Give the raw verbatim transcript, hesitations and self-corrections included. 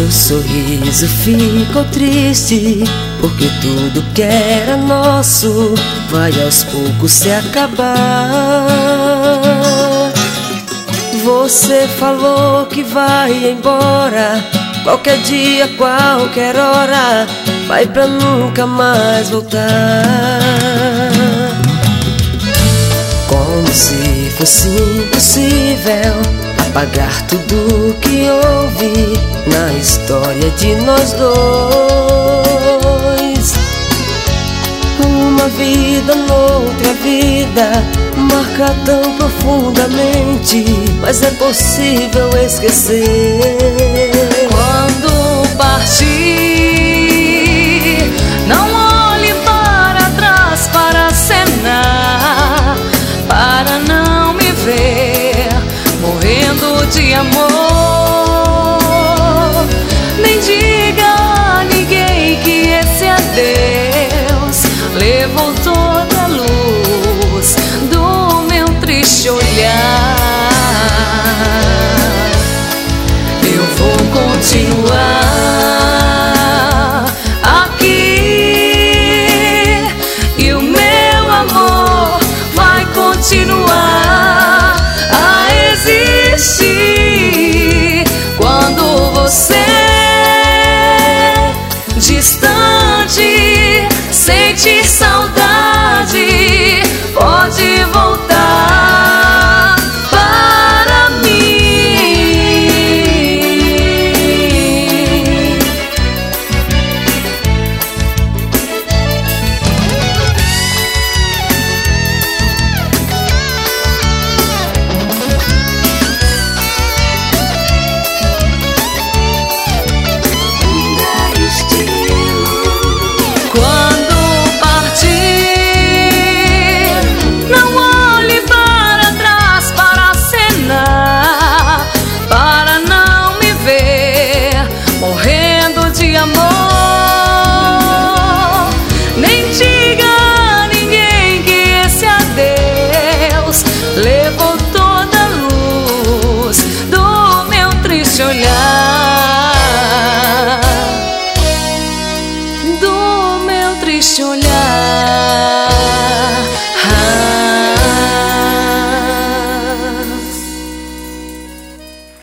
Sorriso ficou triste, porque tudo que era nosso vai aos poucos se acabar. Você falou que vai embora, qualquer dia, qualquer hora, vai pra nunca mais voltar. Como se fosse impossível apagar tudo que houve na história de nós dois. Uma vida noutra vida marca tão profundamente, mas é possível esquecer. Quando partir, não olhe para trás para acenar, para não me ver morrendo de amor. Nem diga a ninguém que esse adeus levou toda a luz do meu triste olhar. Eu vou continuar